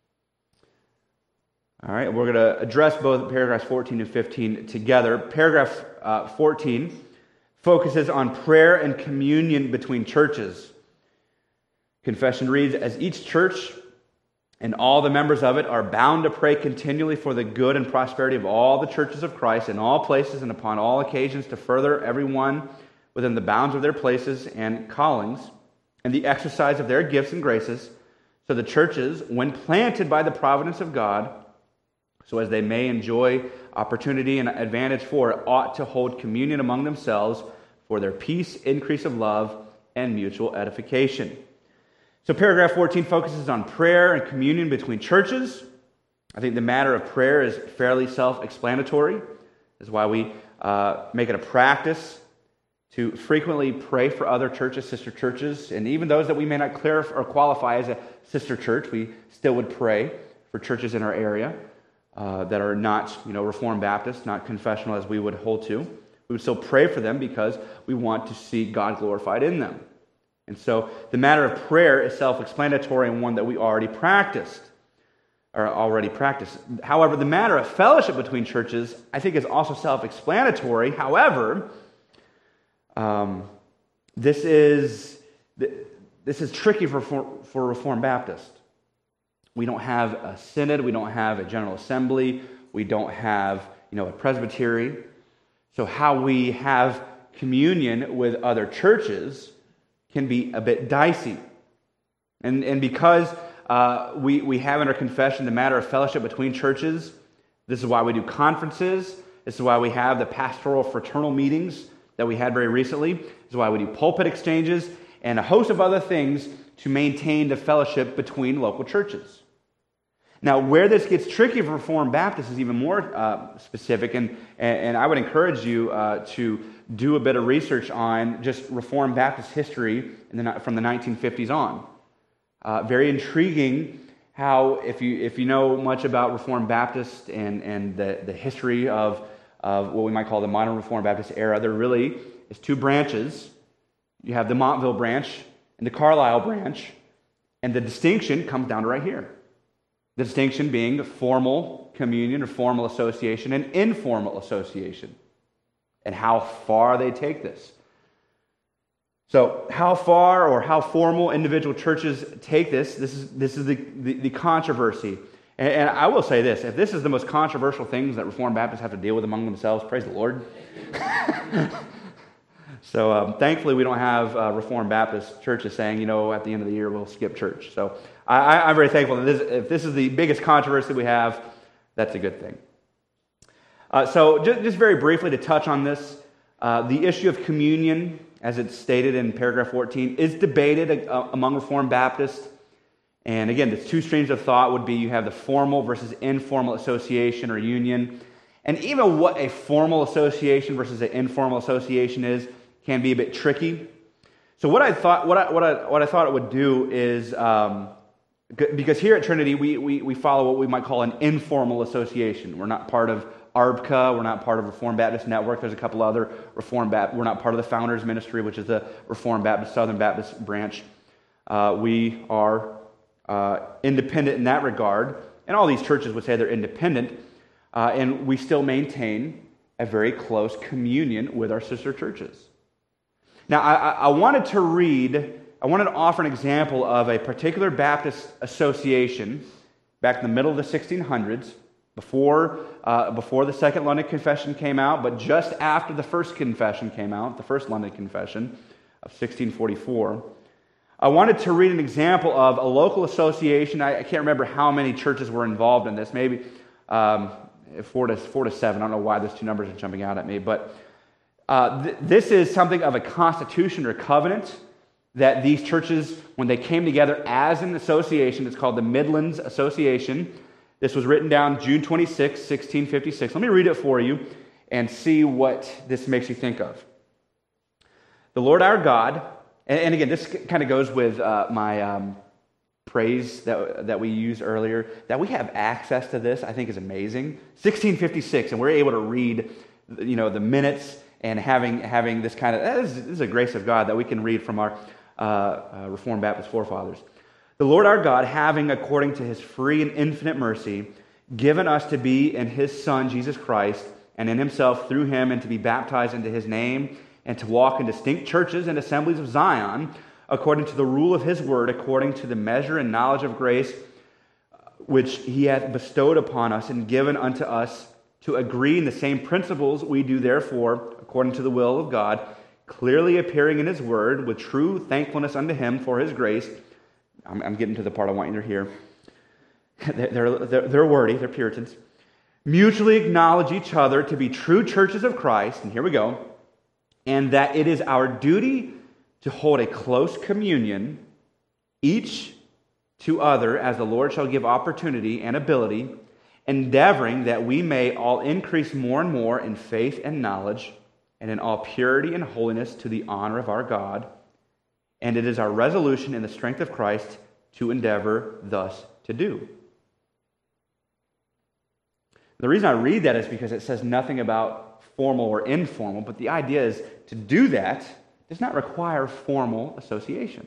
All right, we're going to address both paragraphs fourteen and fifteen together. Paragraph uh, fourteen focuses on prayer and communion between churches. Confession reads, as each church and all the members of it are bound to pray continually for the good and prosperity of all the churches of Christ in all places and upon all occasions to further everyone within the bounds of their places and callings and the exercise of their gifts and graces, so the churches, when planted by the providence of God, so as they may enjoy opportunity and advantage for it, ought to hold communion among themselves for their peace, increase of love, and mutual edification. So paragraph fourteen focuses on prayer and communion between churches. I think the matter of prayer is fairly self-explanatory. This is why we uh, make it a practice to frequently pray for other churches, sister churches, and even those that we may not clear or qualify as a sister church, we still would pray for churches in our area uh, that are not, you know, Reformed Baptist, not confessional as we would hold to. We would still pray for them because we want to see God glorified in them. And so the matter of prayer is self-explanatory and one that we already practiced, or already practiced. However, the matter of fellowship between churches, I think, is also self-explanatory. However, um, this is this is tricky for, for for Reformed Baptist. We don't have a synod. We don't have a general assembly. We don't have, you know, a presbytery. So how we have communion with other churches can be a bit dicey. And, and because uh, we, we have in our confession the matter of fellowship between churches, this is why we do conferences. This is why we have the pastoral fraternal meetings that we had very recently. This is why we do pulpit exchanges and a host of other things to maintain the fellowship between local churches. Now, where this gets tricky for Reformed Baptists is even more uh, specific, and, and I would encourage you uh, to do a bit of research on just Reformed Baptist history in the, from the nineteen fifties on. Uh, very intriguing how, if you if you know much about Reformed Baptist and, and the, the history of, of what we might call the modern Reformed Baptist era, there really is two branches. You have the Montville branch and the Carlisle branch, and the distinction comes down to right here. The distinction being formal communion or formal association and informal association, and how far they take this. So how far or how formal individual churches take this, this is this is the, the, the controversy. And, and I will say this, if this is the most controversial things that Reformed Baptists have to deal with among themselves, praise the Lord. So um, thankfully we don't have uh, Reformed Baptist churches saying, you know, at the end of the year we'll skip church. So I, I'm very thankful that this, if this is the biggest controversy we have, that's a good thing. Uh, so just, just very briefly to touch on this, uh, the issue of communion, as it's stated in paragraph fourteen, is debated uh, among Reformed Baptists. And again, the two streams of thought would be you have the formal versus informal association or union. And even what a formal association versus an informal association is can be a bit tricky. So what I thought, what I, what I, what I thought it would do is, um, because here at Trinity we, we we follow what we might call an informal association. We're not part of A R B C A. We're not part of Reformed Baptist Network. There's a couple other Reformed Baptist. We're not part of the Founders Ministry, which is the Reformed Baptist Southern Baptist branch. Uh, we are uh, independent in that regard, and all these churches would say they're independent, uh, and we still maintain a very close communion with our sister churches. Now, I, I wanted to read, I wanted to offer an example of a particular Baptist association back in the middle of the sixteen hundreds, before, uh, before the Second London Confession came out, but just after the First Confession came out, the First London Confession of sixteen forty-four. I wanted to read an example of a local association. I, I can't remember how many churches were involved in this, maybe um, four, to, four to seven. I don't know why those two numbers are jumping out at me, but Uh, th- this is something of a constitution or covenant that these churches, when they came together as an association, it's called the Midlands Association. This was written down June twenty-sixth, sixteen fifty-six. Let me read it for you and see what this makes you think of. The Lord our God, and, and again, this kind of goes with uh, my um, praise that, that we used earlier, that we have access to this, I think is amazing. sixteen fifty-six, and we're able to read, you know, the minutes. And having having this kind of, this is, this is a grace of God that we can read from our uh, uh, Reformed Baptist forefathers. The Lord our God, having, according to his free and infinite mercy, given us to be in his Son, Jesus Christ, and in himself through him, and to be baptized into his name, and to walk in distinct churches and assemblies of Zion, according to the rule of his word, according to the measure and knowledge of grace, which he hath bestowed upon us and given unto us, to agree in the same principles we do therefore, according to the will of God, clearly appearing in his word, with true thankfulness unto him for his grace. I'm, I'm getting to the part I want you to hear. they're, they're, they're wordy, they're Puritans. Mutually acknowledge each other to be true churches of Christ, and here we go, and that it is our duty to hold a close communion, each to other, as the Lord shall give opportunity and ability, endeavoring that we may all increase more and more in faith and knowledge, and in all purity and holiness to the honor of our God. And it is our resolution in the strength of Christ to endeavor thus to do. The reason I read that is because it says nothing about formal or informal, but the idea is to do that does not require formal association.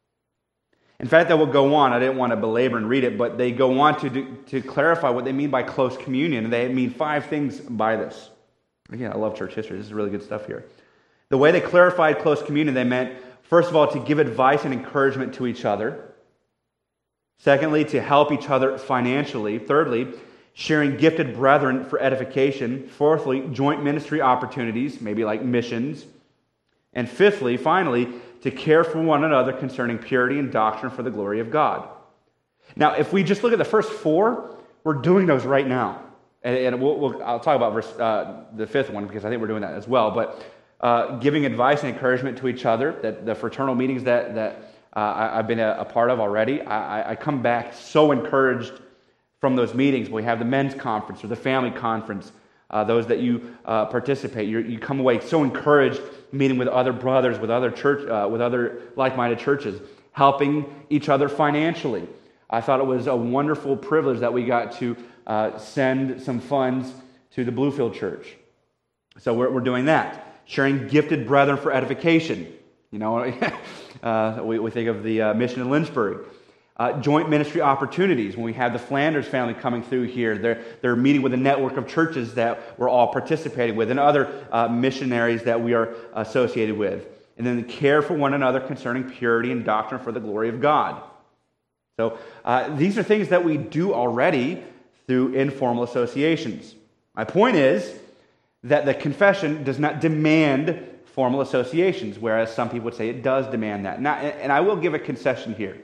In fact, that will go on. I didn't want to belabor and read it, but they go on to, do, to clarify what they mean by close communion. They mean five things by this. Again, I love church history. This is really good stuff here. The way they clarified close communion, they meant, first of all, to give advice and encouragement to each other. Secondly, to help each other financially. Thirdly, sharing gifted brethren for edification. Fourthly, joint ministry opportunities, maybe like missions. And fifthly, finally, to care for one another concerning purity and doctrine for the glory of God. Now, if we just look at the first four, we're doing those right now. And, and we'll, we'll, I'll talk about verse, uh, the fifth one because I think we're doing that as well. But uh, giving advice and encouragement to each other, that the fraternal meetings that, that uh, I, I've been a, a part of already, I, I come back so encouraged from those meetings. We have the men's conference or the family conference. Uh, those that you uh, participate, You're, you come away so encouraged meeting with other brothers, with other church, uh, with other like-minded churches, helping each other financially. I thought it was a wonderful privilege that we got to uh, send some funds to the Bluefield Church. So we're, we're doing that. Sharing gifted brethren for edification. You know, uh, we, we think of the uh, mission in Lynchburg. Uh, joint ministry opportunities. When we have the Flanders family coming through here, they're, they're meeting with a network of churches that we're all participating with and other uh, missionaries that we are associated with. And then the care for one another concerning purity and doctrine for the glory of God. So uh, these are things that we do already through informal associations. My point is that the confession does not demand formal associations, whereas some people would say it does demand that. Now, and I will give a concession here.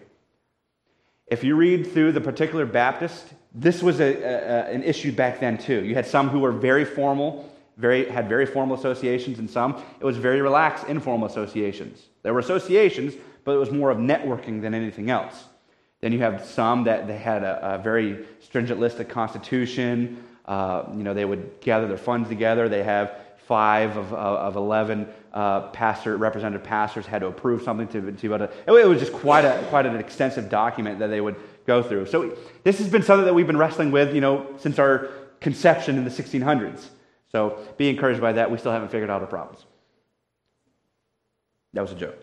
If you read through the particular Baptist, this was a, a, an issue back then too. You had some who were very formal, very had very formal associations, and some it was very relaxed, informal associations. There were associations, but it was more of networking than anything else. Then you have some that they had a, a very stringent list of constitution. Uh, you know, they would gather their funds together. They have five of, of eleven uh, pastor representative pastors had to approve something to, to, to it was just quite a quite an extensive document that they would go through. So this has been something that we've been wrestling with, you know, since our conception in the sixteen hundreds. So be encouraged by that. We still haven't figured out our problems. That was a joke.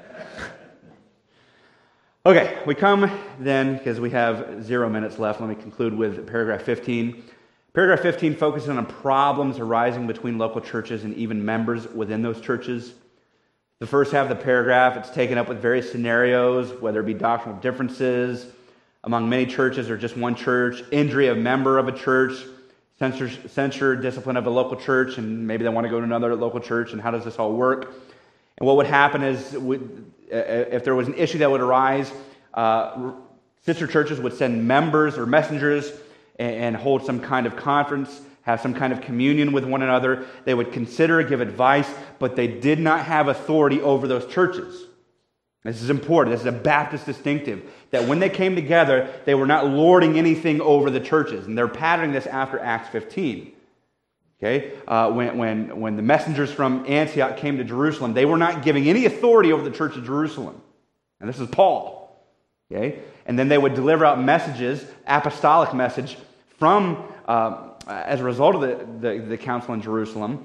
Okay, we come then, because we have zero minutes left, let me conclude with paragraph fifteen. Paragraph fifteen focuses on problems arising between local churches and even members within those churches. The first half of the paragraph, it's taken up with various scenarios, whether it be doctrinal differences among many churches or just one church, injury of a member of a church, censure, censure discipline of a local church, and maybe they want to go to another local church, and how does this all work? And what would happen is, if there was an issue that would arise, uh, sister churches would send members or messengers and hold some kind of conference, have some kind of communion with one another. They would consider, give advice, but they did not have authority over those churches. This is important. This is a Baptist distinctive, that when they came together, they were not lording anything over the churches. And they're patterning this after Acts fifteen. Okay, uh, when, when, when the messengers from Antioch came to Jerusalem, they were not giving any authority over the church of Jerusalem. And this is Paul. Okay, and then they would deliver out messages, apostolic message, from uh, as a result of the, the, the council in Jerusalem.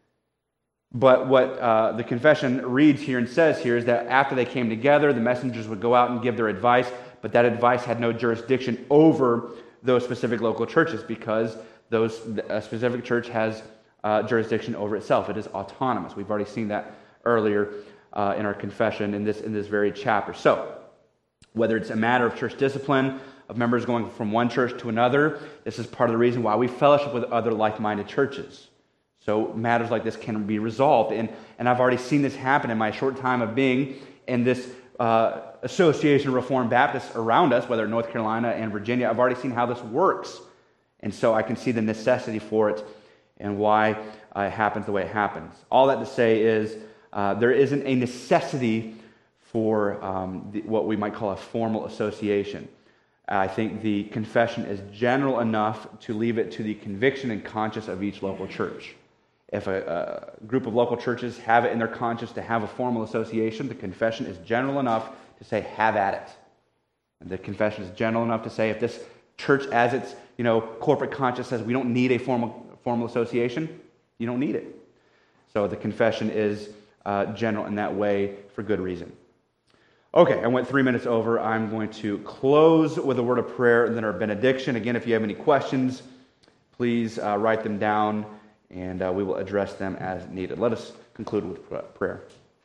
But what uh, the confession reads here and says here is that after they came together, the messengers would go out and give their advice, but that advice had no jurisdiction over those specific local churches because those a specific church has uh, jurisdiction over itself. It is autonomous. We've already seen that earlier uh, in our confession in this in this very chapter. So, whether it's a matter of church discipline, of members going from one church to another, this is part of the reason why we fellowship with other like-minded churches. So matters like this can be resolved. And, and I've already seen this happen in my short time of being in this uh, Association of Reformed Baptists around us, whether North Carolina and Virginia. I've already seen how this works. And so I can see the necessity for it and why uh, it happens the way it happens. All that to say is uh, there isn't a necessity for um, the, what we might call a formal association. I think the confession is general enough to leave it to the conviction and conscience of each local church. If a, a group of local churches have it in their conscience to have a formal association, the confession is general enough to say, have at it. And the confession is general enough to say, if this church, as its you know corporate conscience says we don't need a formal formal association, you don't need it. So the confession is uh, general in that way for good reason. Okay, I went three minutes over. I'm going to close with a word of prayer and then our benediction. Again, if you have any questions, please uh, write them down, and uh, we will address them as needed. Let us conclude with prayer.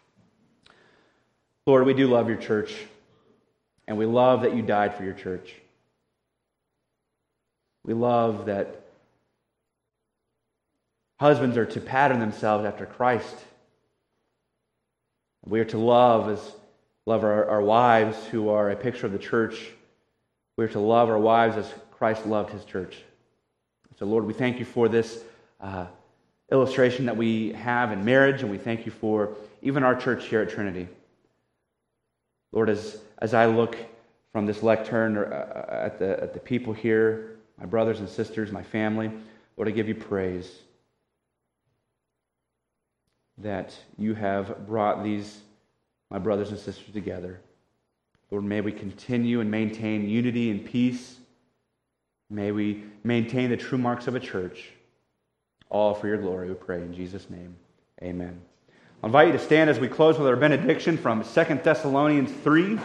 Lord, we do love your church, and we love that you died for your church. We love that husbands are to pattern themselves after Christ. We are to love as love our, our wives, who are a picture of the church. We are to love our wives as Christ loved his church. So, Lord, we thank you for this uh, illustration that we have in marriage, and we thank you for even our church here at Trinity. Lord, as, as I look from this lectern or, uh, at the at the people here, my brothers and sisters, my family, Lord, I give you praise that you have brought these my brothers and sisters together. Lord, may we continue and maintain unity and peace. May we maintain the true marks of a church. All for your glory, we pray in Jesus' name. Amen. I invite you to stand as we close with our benediction from Second Thessalonians three.